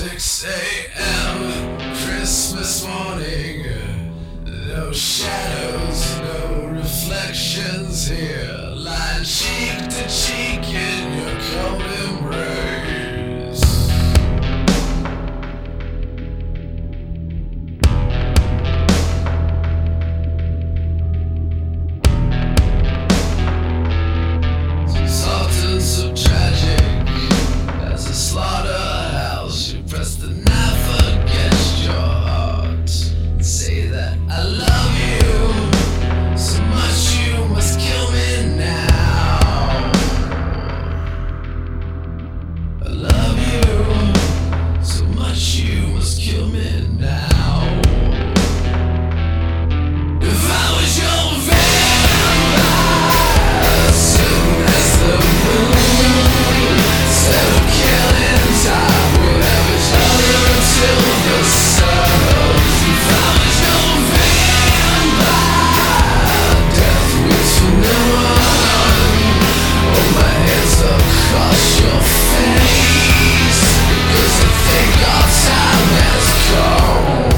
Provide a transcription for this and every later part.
6 a.m. Christmas morning. No shadows, no reflections here. Lying cheek to cheek in your cold embrace. Soft and so tragic as a slaughterhouse. You press the knife against your heart. Say that I love you so much you must kill me now. I love you so much you must kill me now. If I was your vampire, soon as the moon, instead of killing time, we'd have each other until the sun. If I was your vampire, death waits for no one. Hold my hands across your face, because I think our time has come.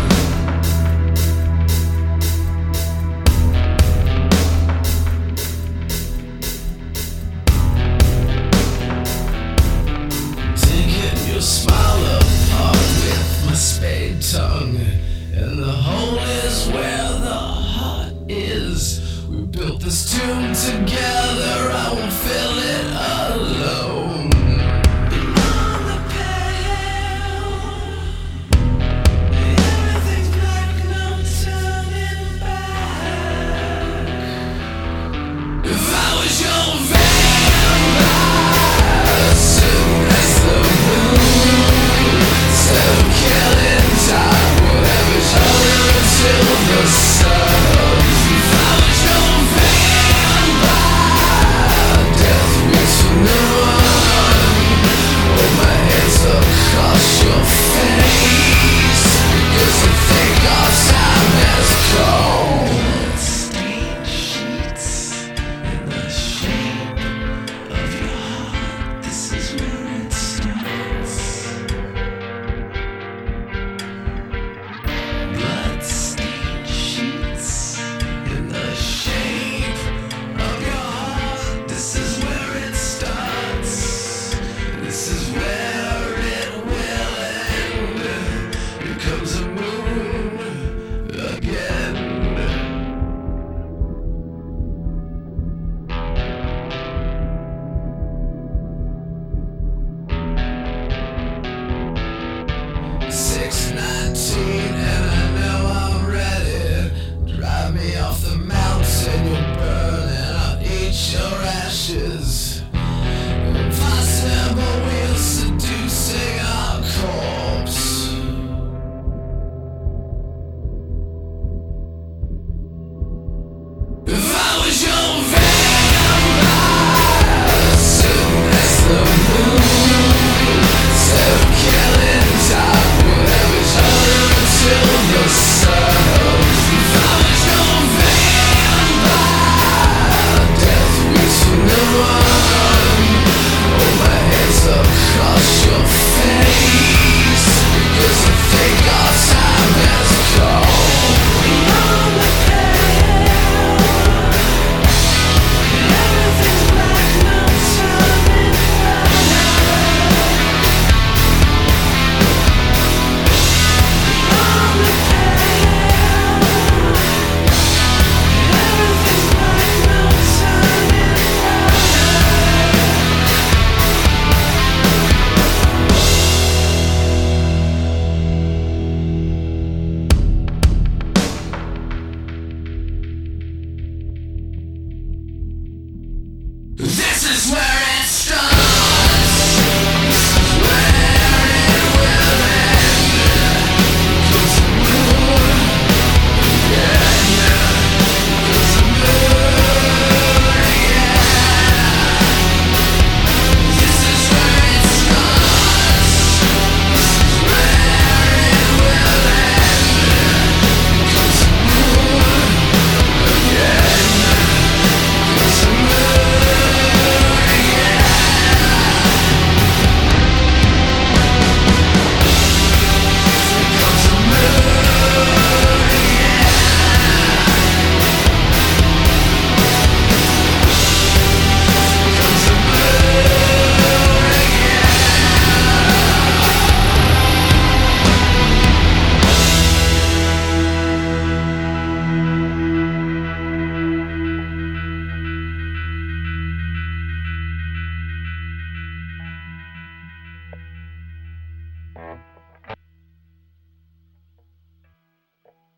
Taking your smile apart with my spade tongue, and the hole is where the heart is. We built this tomb together, I won't fill it alone.